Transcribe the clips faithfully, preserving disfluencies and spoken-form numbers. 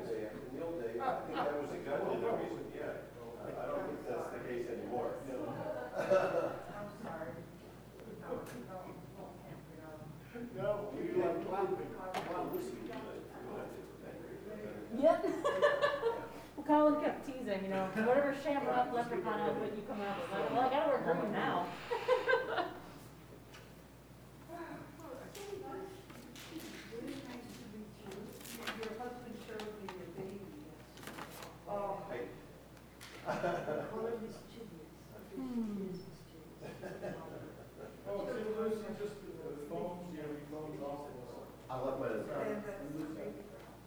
say, in the old days, I think that was exactly the reason, yeah. Uh, I don't think that's the case anymore. I'm sorry. No, no, no, No, you like clown clown whiskey. Yep. Well, Colin kept teasing, you know, whatever shamrock leprechaun outfit you come out with. Like, well, I gotta wear green now. your husband showed me your baby yesterday. Oh, Hey. color mischievous. He is mischievous. Oh, see, Lucy, just the phones, you know, your phone's off. I left mine in the car. And that's the baby.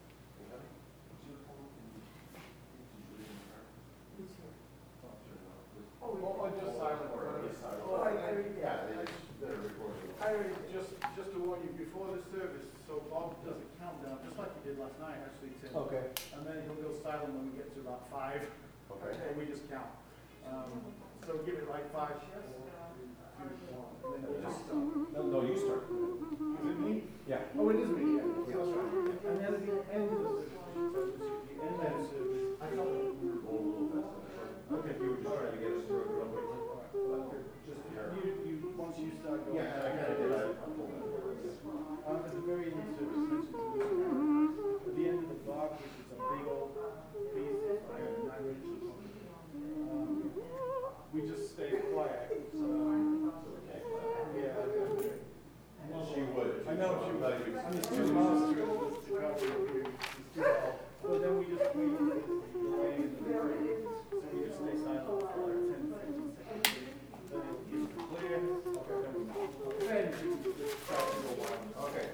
Who's here? Oh, Oh, just silent. Oh, I, I already did. Yeah, they just, they're recording. I already, just, just to warn you, before the service, so Bob does a countdown, just like he did last night, actually, Tim. Okay. And then he'll go silent when we get to about five. Okay. And we just count. Um, so give it like five. Two, one, and then we'll just stop. No, no, you start. Is it me? Yeah. Oh, it is me, yeah. Yeah, that's right. And then at the end of the service, so the end of the service, I thought we were going a little fast. Okay, you were just trying to get us through it real quickly. But you're just here. you, you, once you start going. Yeah, I kind of did. I I pulled that. Um, at the very end of the service, mentioned to this, at the end of the block, which is a big old piece, it's like nine inches. Um, we just stay quiet. So, Okay. yeah. And she would. I know she would. would. I mean, it's too much to to go through here. It's too tall. But then we just wait for it to delay in the break. So we just stay silent for like ten, fifteen seconds. Then it'll get clear. Okay, then we then we just try to go wild. Okay.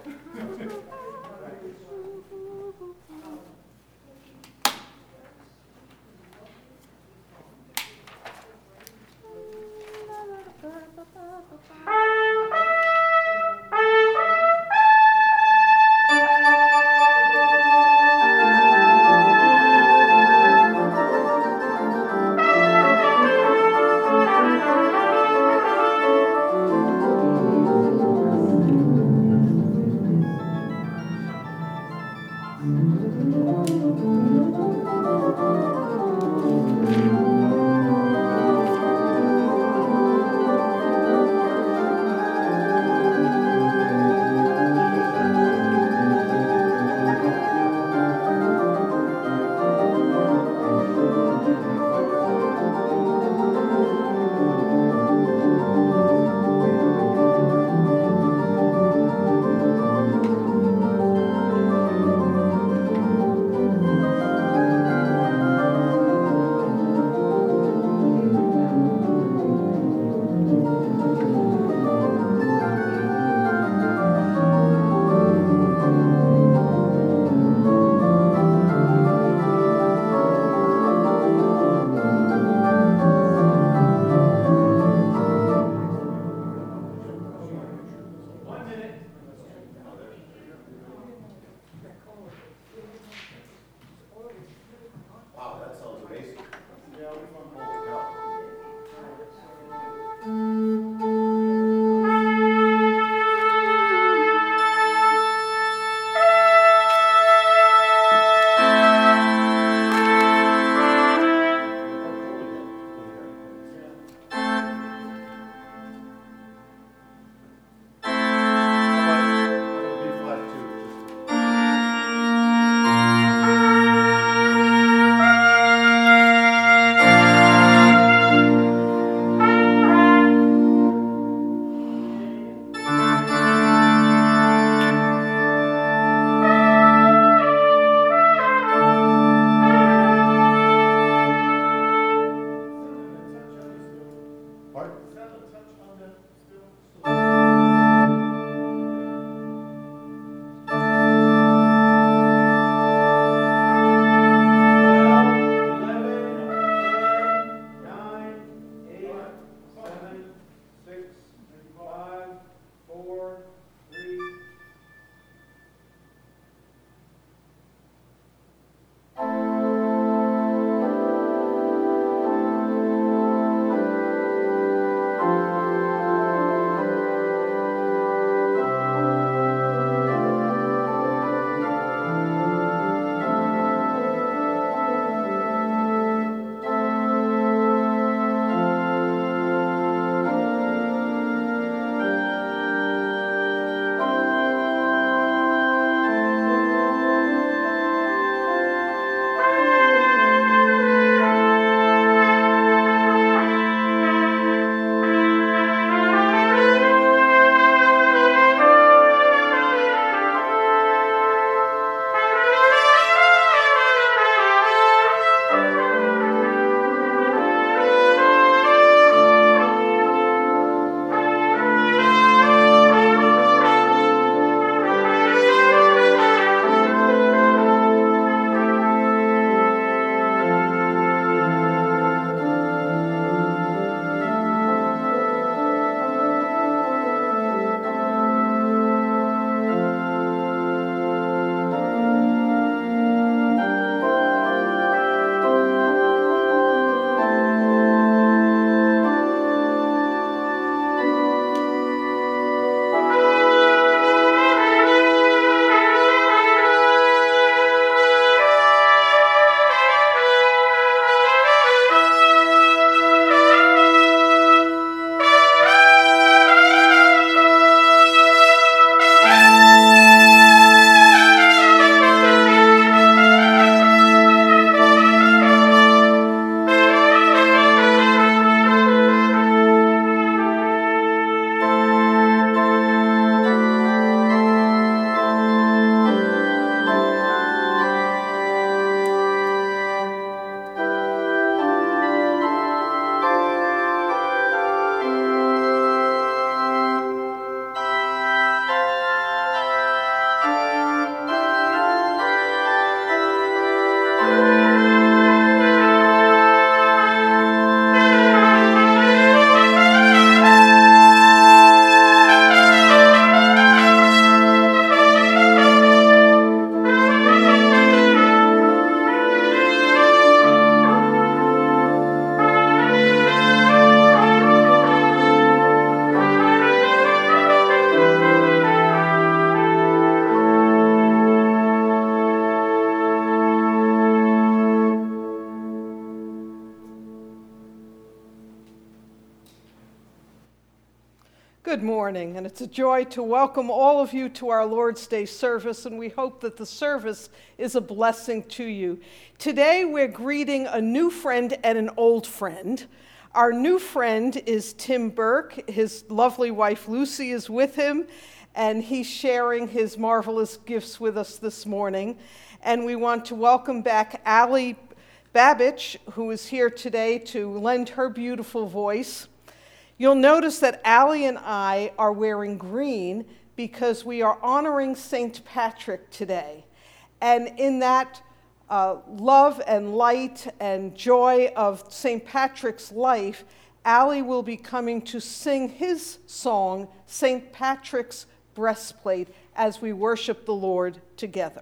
Good morning, and it's a joy to welcome all of you to our Lord's Day service, and we hope that the service is a blessing to you. Today we're greeting a new friend and an old friend. Our new friend is Tim Burke. His lovely wife Lucy is with him, and he's sharing his marvelous gifts with us this morning. And we want to welcome back Allie Babich, who is here today to lend her beautiful voice. You'll notice that Allie and I are wearing green because we are honoring Saint Patrick today. And in that uh, love and light and joy of Saint Patrick's life, Allie will be coming to sing his song, Saint Patrick's Breastplate, as we worship the Lord together.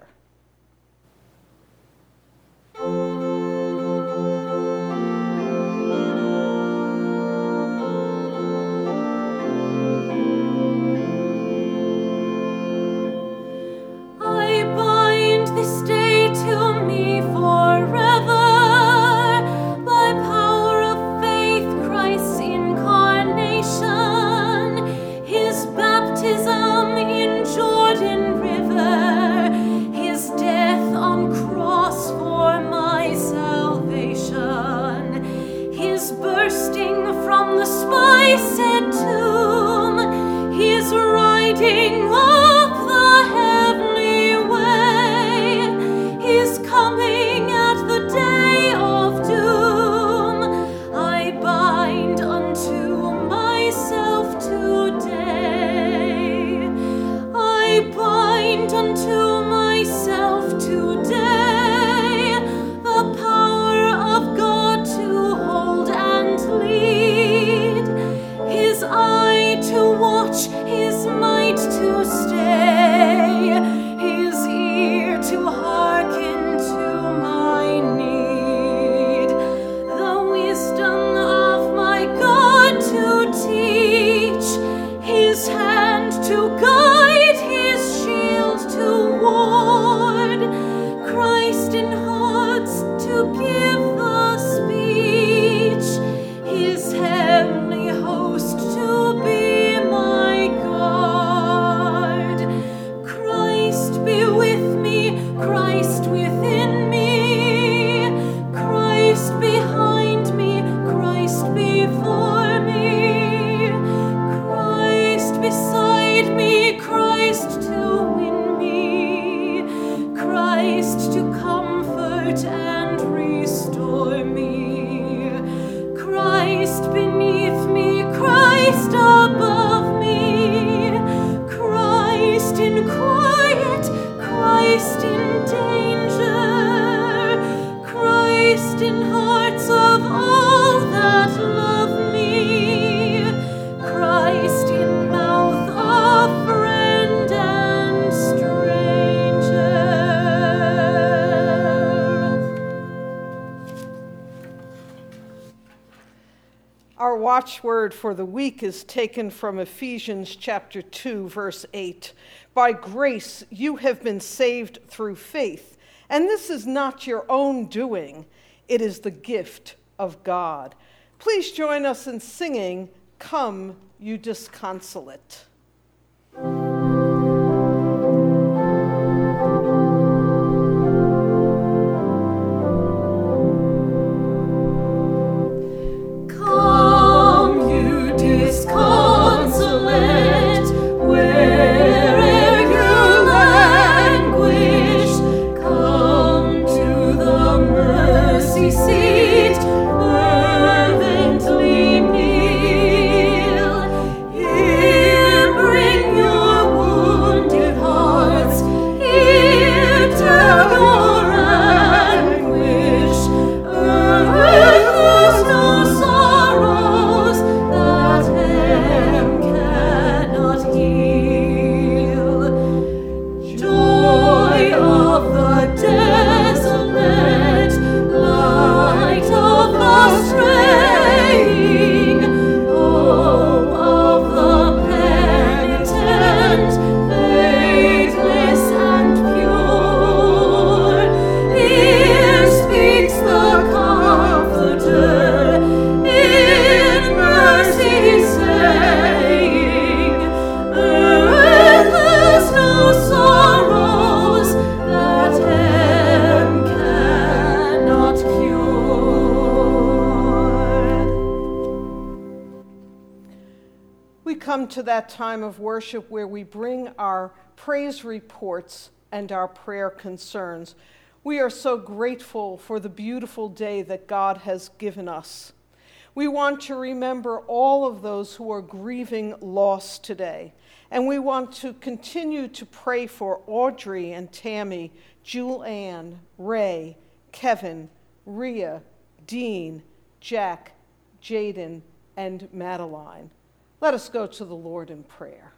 This day to me forever, by power of faith, Christ's incarnation, his baptism in Jordan River, his death on cross for my salvation, his bursting from the spiceed tomb, his riding up the heavenly way, his coming at the day of doom, I bind unto myself today. I bind unto myself today the power of God to hold and lead, his eye to watch, his might to stay, his ear to hearken to my need, the wisdom of my God to teach, his hand to guide, his shield to ward, Christ in hearts to give the speech, his heavenly host to be my guard. Christ be with me, Christ within me, Christ behind me, Christ before me, Christ beside me, Christ to win me, Christ to comfort and restore me, Christ beneath me, Christ above me, Christ in quiet, Christ in danger, Christ in hearts of all that love me, Christ in mouth of friend and stranger. Our watchword for the week is taken from Ephesians chapter two, verse eight. By grace you have been saved through faith, and this is not your own doing, it is the gift of God. Please join us in singing, Come, You Disconsolate. Come, you disconsolate, where'er you languish, come to the mercy seat, fervently kneel. Here come to that time of worship where we bring our praise reports and our prayer concerns. We are so grateful for the beautiful day that God has given us. We want to remember all of those who are grieving loss today. And we want to continue to pray for Audrey and Tammy, Julianne, Ray, Kevin, Rhea, Dean, Jack, Jaden, and Madeline. Let us go to the Lord in prayer.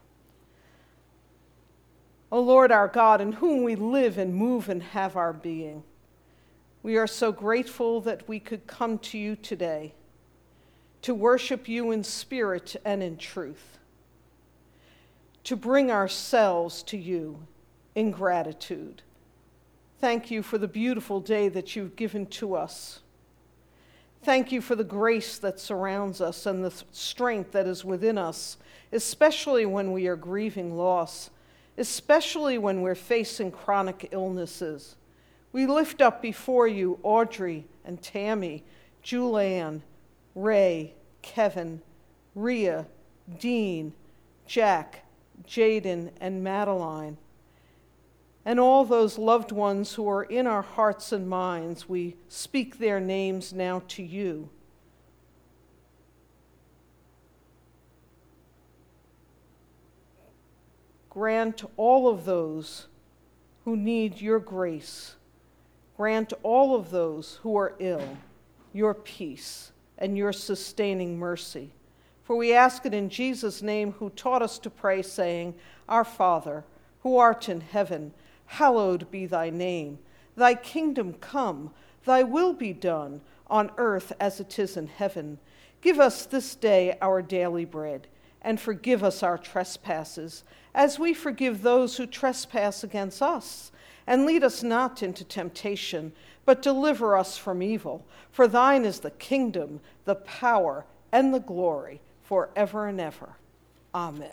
O Lord our God, in whom we live and move and have our being, we are so grateful that we could come to you today to worship you in spirit and in truth, to bring ourselves to you in gratitude. Thank you for the beautiful day that you've given to us. Thank you for the grace that surrounds us and the strength that is within us, especially when we are grieving loss, especially when we're facing chronic illnesses. We lift up before you Audrey and Tammy, Julianne, Ray, Kevin, Rhea, Dean, Jack, Jaden, and Madeline, and all those loved ones who are in our hearts and minds. We speak their names now to you. Grant all of those who need your grace. Grant all of those who are ill your peace and your sustaining mercy. For we ask it in Jesus' name, who taught us to pray, saying, Our Father, who art in heaven, hallowed be thy name. Thy kingdom come, thy will be done, on earth as it is in heaven. Give us this day our daily bread, and forgive us our trespasses, as we forgive those who trespass against us. And lead us not into temptation, but deliver us from evil. For thine is the kingdom, the power, and the glory, forever and ever. Amen.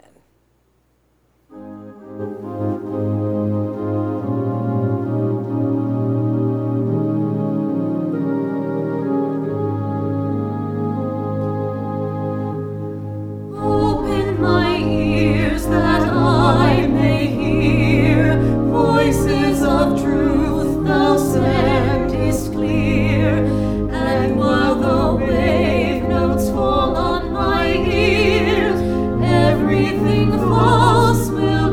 Open my ears that I may hear voices of truth thou sendest clear, and while the wave notes fall on my ears, everything false will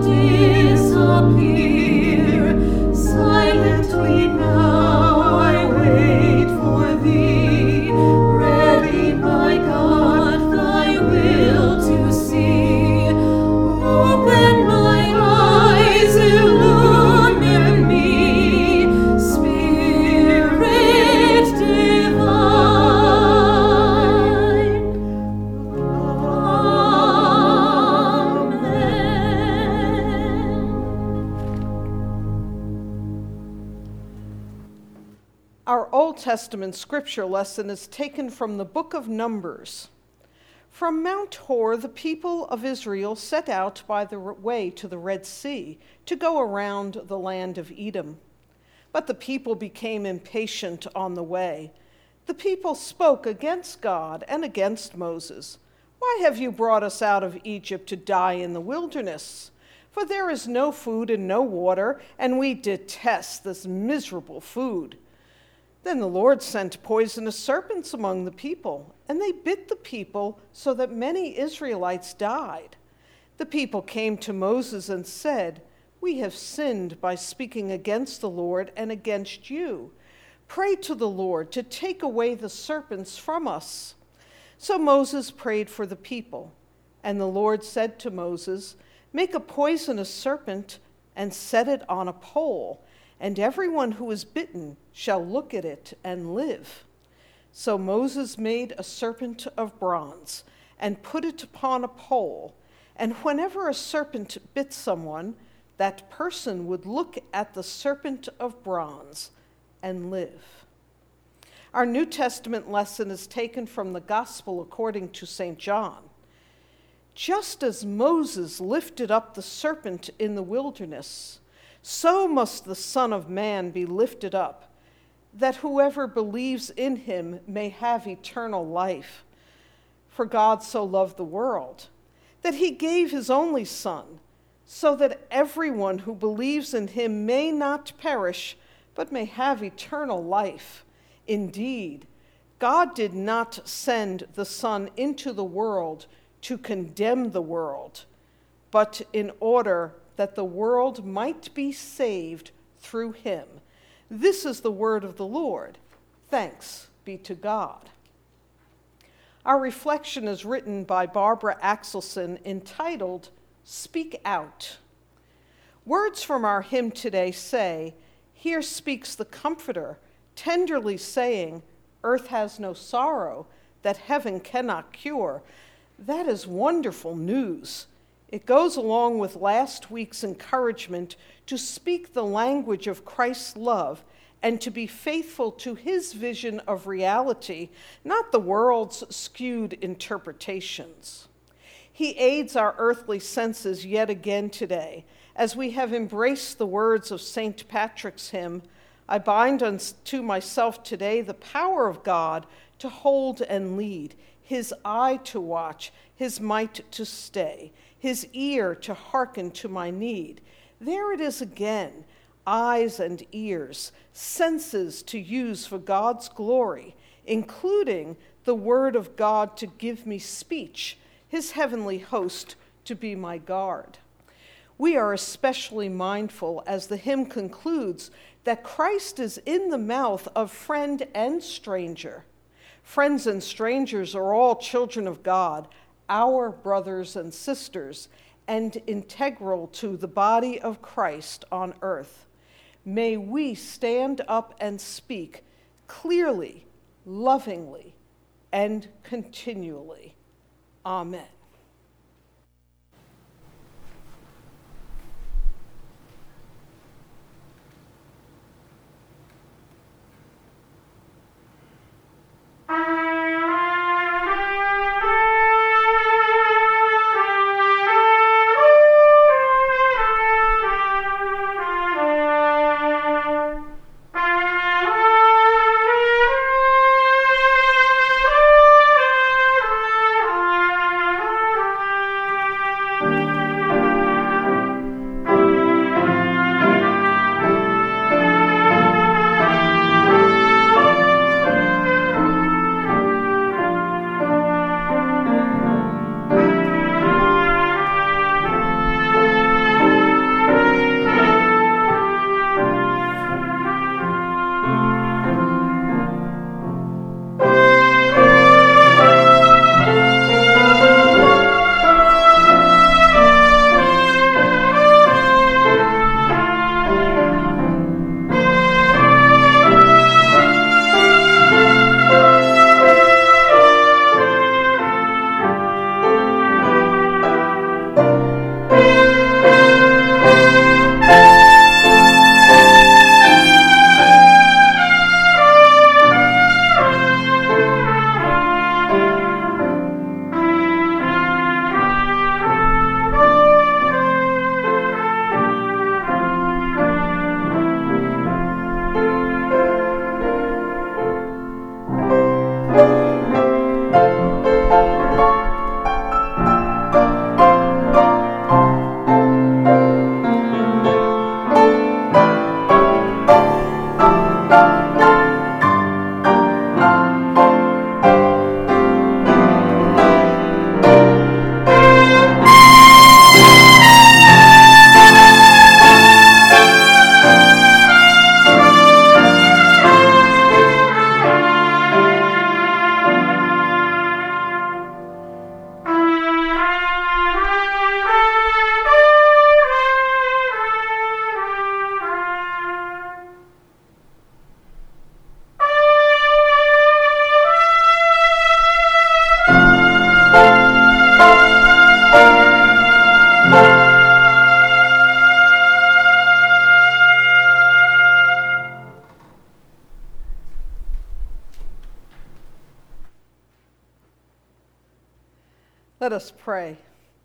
disappear. Silently now I wait for thee, ready, my God, thy will to see. Open my eyes, illumine me, Spirit divine. Amen. Our Old Testament scripture lesson is taken from the book of Numbers. From Mount Hor, the people of Israel set out by the way to the Red Sea to go around the land of Edom. But the people became impatient on the way. The people spoke against God and against Moses. Why have you brought us out of Egypt to die in the wilderness? For there is no food and no water, and we detest this miserable food. Then the Lord sent poisonous serpents among the people, and they bit the people so that many Israelites died. The people came to Moses and said, We have sinned by speaking against the Lord and against you. Pray to the Lord to take away the serpents from us. So Moses prayed for the people, and the Lord said to Moses, Make a poisonous serpent and set it on a pole, and everyone who is bitten shall look at it and live. So Moses made a serpent of bronze and put it upon a pole, and whenever a serpent bit someone, that person would look at the serpent of bronze and live. Our New Testament lesson is taken from the Gospel according to Saint John. Just as Moses lifted up the serpent in the wilderness, so must the Son of Man be lifted up, that whoever believes in him may have eternal life. For God so loved the world, that he gave his only Son, so that everyone who believes in him may not perish, but may have eternal life. Indeed, God did not send the Son into the world to condemn the world, but in order that the world might be saved through him. This is the word of the Lord. Thanks be to God. Our reflection is written by Barbara Axelson, entitled, Speak Out. Words from our hymn today say, "Here speaks the Comforter, tenderly saying, earth has no sorrow that heaven cannot cure." That is wonderful news. It goes along with last week's encouragement to speak the language of Christ's love and to be faithful to his vision of reality, not the world's skewed interpretations. He aids our earthly senses yet again today, as we have embraced the words of Saint Patrick's hymn, "I bind unto myself today the power of God to hold and lead, his eye to watch, his might to stay, his ear to hearken to my need." There it is again, eyes and ears, senses to use for God's glory, including the word of God to give me speech, his heavenly host to be my guard. We are especially mindful, as the hymn concludes, that Christ is in the mouth of friend and stranger. Friends and strangers are all children of God, our brothers and sisters, and integral to the body of Christ on earth. May we stand up and speak clearly, lovingly, and continually. Amen. Let us pray.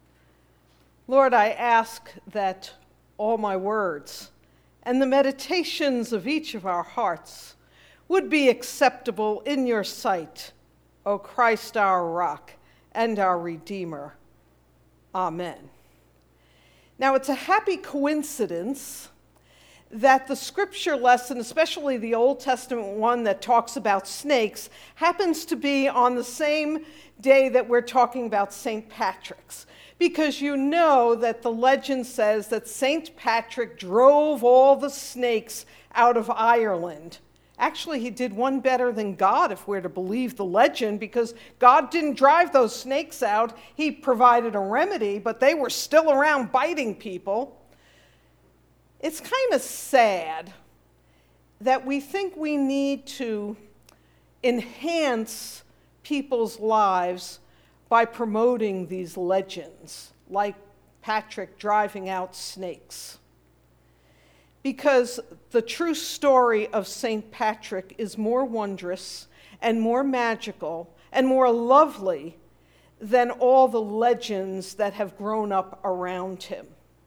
Lord, I ask that all my words and the meditations of each of our hearts would be acceptable in your sight, O Christ, our rock and our Redeemer. Amen. Now, it's a happy coincidence that the scripture lesson, especially the Old Testament one that talks about snakes, happens to be on the same day that we're talking about Saint Patrick's. Because you know that the legend says that Saint Patrick drove all the snakes out of Ireland. Actually, he did one better than God, if we're to believe the legend, because God didn't drive those snakes out. He provided a remedy, but they were still around biting people. It's kind of sad that we think we need to enhance people's lives by promoting these legends, like Patrick driving out snakes. Because the true story of Saint Patrick is more wondrous and more magical and more lovely than all the legends that have grown up around him.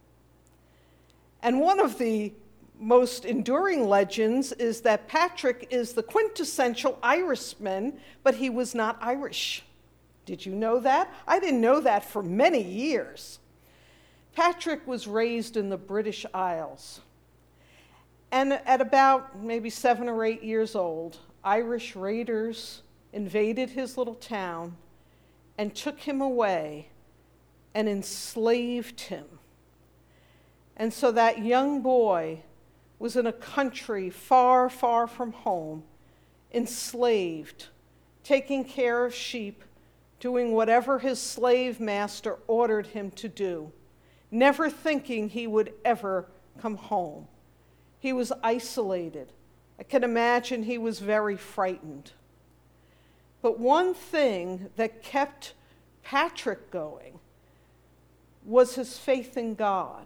And one of the most enduring legends is that Patrick is the quintessential Irishman, but he was not Irish. Did you know that? I didn't know that for many years. Patrick was raised in the British Isles. And at about maybe seven or eight years old, Irish raiders invaded his little town and took him away and enslaved him. And so that young boy was in a country far, far from home, enslaved, taking care of sheep, doing whatever his slave master ordered him to do, never thinking he would ever come home. He was isolated. I can imagine he was very frightened. But one thing that kept Patrick going was his faith in God.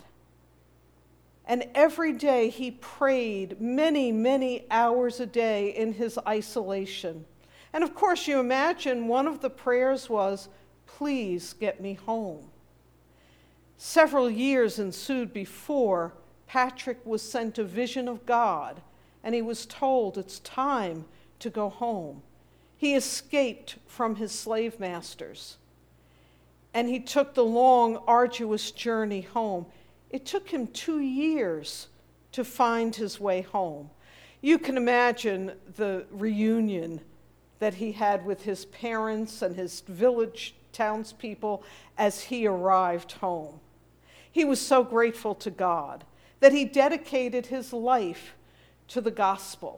And every day he prayed many, many hours a day in his isolation. And of course, you imagine one of the prayers was, "Please get me home." Several years ensued before Patrick was sent a vision of God, and he was told it's time to go home. He escaped from his slave masters, and he took the long, arduous journey home. It took him two years to find his way home. You can imagine the reunion that he had with his parents and his village townspeople as he arrived home. He was so grateful to God that he dedicated his life to the gospel.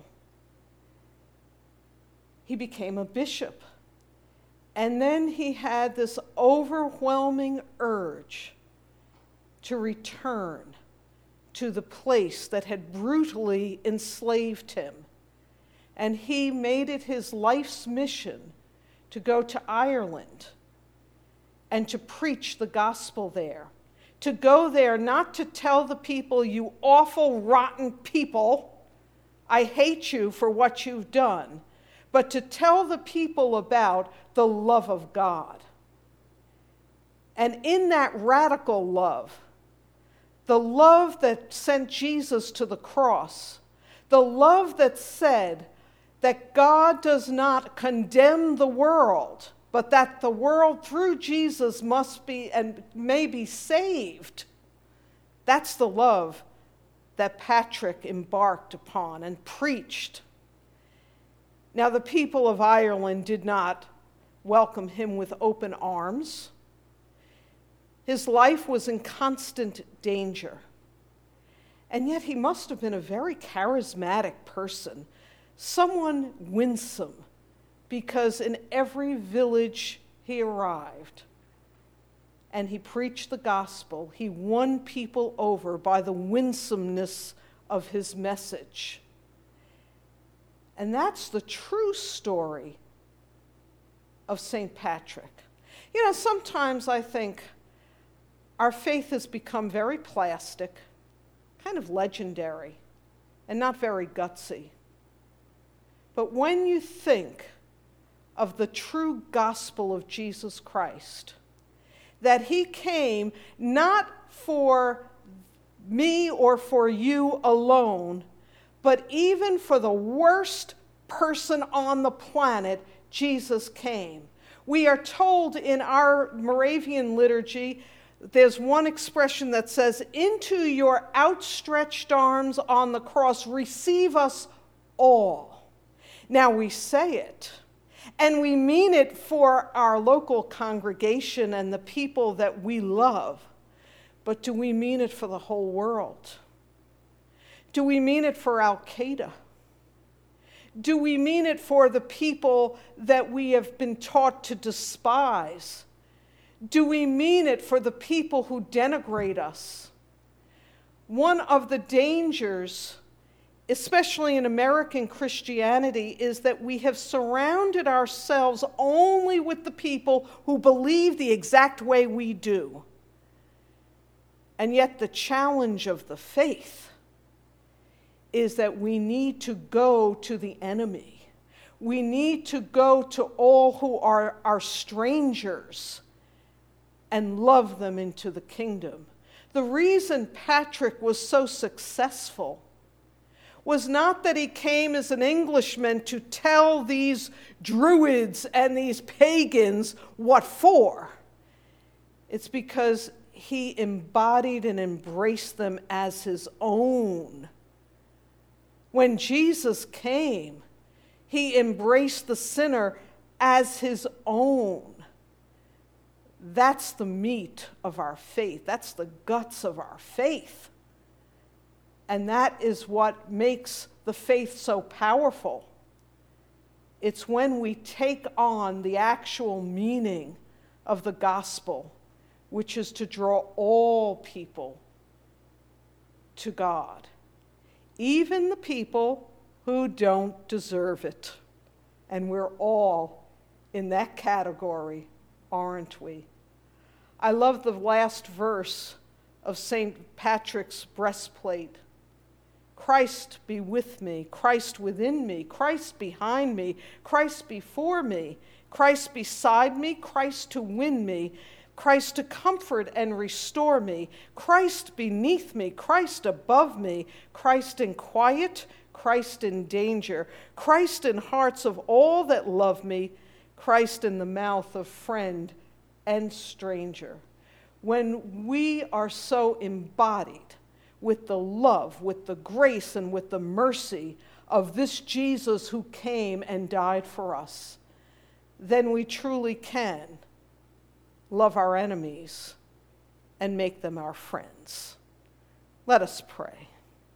He became a bishop. And then he had this overwhelming urge to return to the place that had brutally enslaved him. And he made it his life's mission to go to Ireland and to preach the gospel there. To go there not to tell the people, "You awful, rotten people, I hate you for what you've done," but to tell the people about the love of God. And in that radical love, the love that sent Jesus to the cross, the love that said that God does not condemn the world, but that the world through Jesus must be and may be saved. That's the love that Patrick embarked upon and preached. Now, the people of Ireland did not welcome him with open arms. His life was in constant danger. And yet he must have been a very charismatic person, someone winsome, because in every village he arrived and he preached the gospel, he won people over by the winsomeness of his message. And that's the true story of Saint Patrick. You know, sometimes I think our faith has become very plastic, kind of legendary, and not very gutsy. But when you think of the true gospel of Jesus Christ, that he came not for me or for you alone, but even for the worst person on the planet, Jesus came. We are told in our Moravian liturgy there's one expression that says, into your outstretched arms on the cross, receive us all. Now we say it, and we mean it for our local congregation and the people that we love, but do we mean it for the whole world? Do we mean it for Al-Qaeda? Do we mean it for the people that we have been taught to despise? Do we mean it for the people who denigrate us? One of the dangers, especially in American Christianity, is that we have surrounded ourselves only with the people who believe the exact way we do. And yet the challenge of the faith is that we need to go to the enemy. We need to go to all who are our strangers and love them into the kingdom. The reason Patrick was so successful was not that he came as an Englishman to tell these Druids and these pagans what for. It's because he embodied and embraced them as his own. When Jesus came, he embraced the sinner as his own. That's the meat of our faith. That's the guts of our faith. And that is what makes the faith so powerful. It's when we take on the actual meaning of the gospel, which is to draw all people to God, even the people who don't deserve it. And we're all in that category, aren't we? I love the last verse of Saint Patrick's breastplate. Christ be with me, Christ within me, Christ behind me, Christ before me, Christ beside me, Christ to win me, Christ to comfort and restore me, Christ beneath me, Christ above me, Christ in quiet, Christ in danger, Christ in hearts of all that love me, Christ in the mouth of friend and stranger. When we are so embodied with the love, with the grace, and with the mercy of this Jesus who came and died for us, then we truly can love our enemies and make them our friends. Let us pray.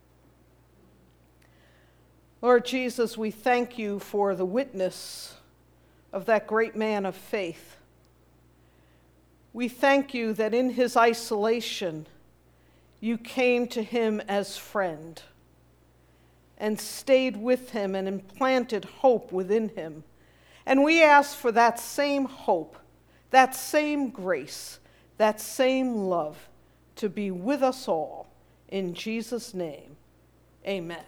Lord Jesus, we thank you for the witness of that great man of faith. We thank you that in his isolation, you came to him as friend and stayed with him and implanted hope within him. And we ask for that same hope, that same grace, that same love to be with us all. In Jesus' name, amen.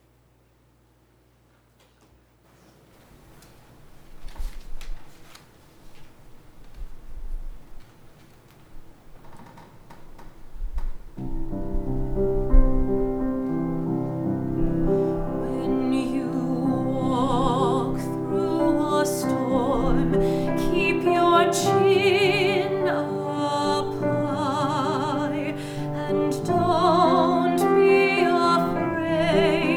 When you walk through a storm, keep your chin up high and don't be afraid.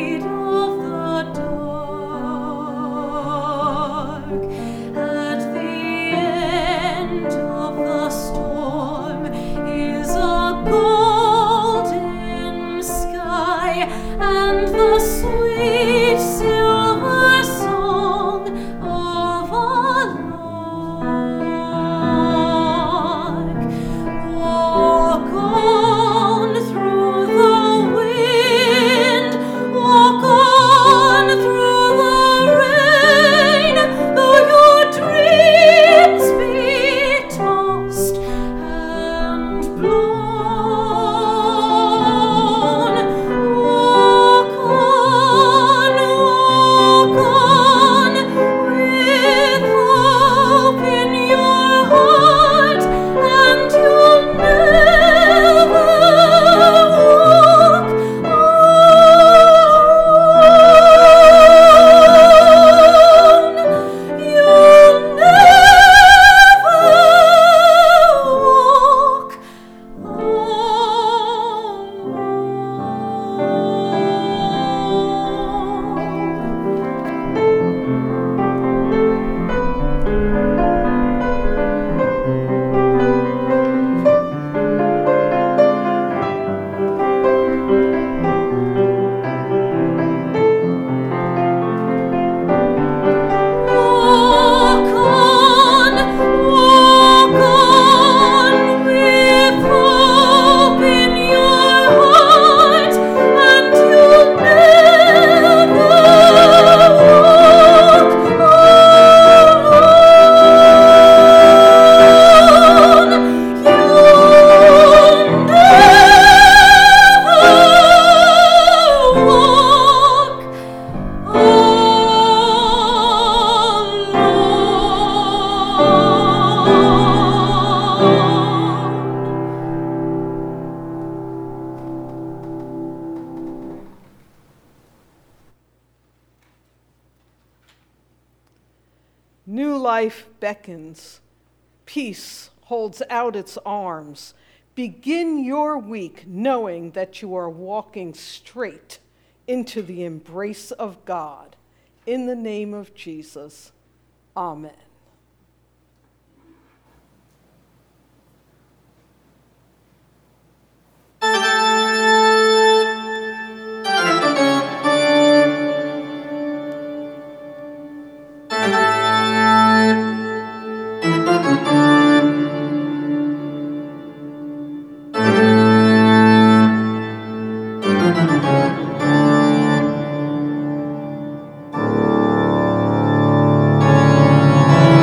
New life beckons. Peace holds out its arms. Begin your week knowing that you are walking straight into the embrace of God. In the name of Jesus, amen. Thank you.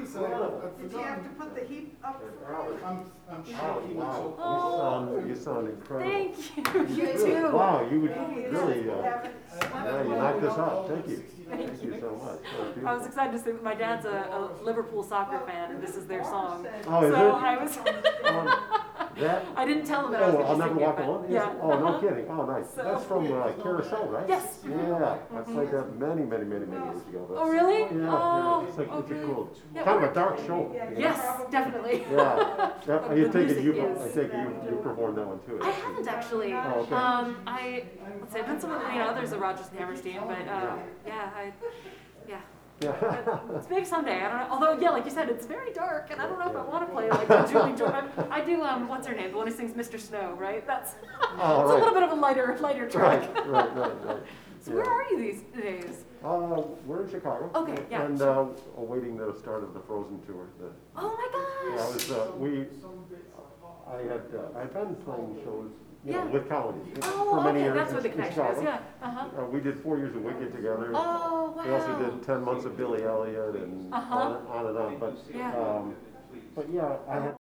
said, I- I've Did you have to forgotten. put the heap up? I'm, I'm sure Oh, he would. wow, Oh. you sound, you sound incredible. Thank you, you too. Wow, you would Maybe it's really, uh, haven't yeah, you knocked this out, thank you. Thank you so much. That was I was beautiful. excited to say that my dad's a, a Liverpool soccer fan, and this is their song. Oh, is So it? I was, Um, That, I didn't tell him that I was oh, I'll going to never sing walk it, alone? but yeah. Oh, no kidding, oh, nice. So- That's from uh, Carousel, right? Yes. Yeah, I played that many, many, many, many years ago. but- Oh, really? Yeah, yeah, Oh, it's like, oh, it's a really? cool, Yeah, kind of what- a dark show. you know? Yes, definitely. Yeah, yeah, The you take it, music you, is- I take it you, you performed that one too. I haven't actually. Oh, okay. Um, I let's say I've done some of the you know, others of Rodgers and Hammerstein, but uh, yeah, I yeah. Yeah. It's maybe someday. I don't know. Although yeah, like you said, it's very dark, and I don't know if I want to play like the Julie Jordan. I do. Um, what's her name? The one who sings Mister Snow, right? That's Oh, it's a little right. bit of a lighter, lighter track. Right, right, right, right. So where Yeah. are you these days? Uh, we're in Chicago. Okay, yeah. And, uh, awaiting the start of the Frozen tour. The, Oh my yeah, I gosh! was, uh, we, I had, uh, I'd been playing shows, you know, Yeah. with Colony Oh, for many okay, years. that's what the in connection is. Chicago. Yeah. Uh huh. Uh, we did four years of Wicked together. Oh wow. We also did ten months of Billy Elliot and Uh-huh. on, on and on, but, Yeah. um, but yeah, I had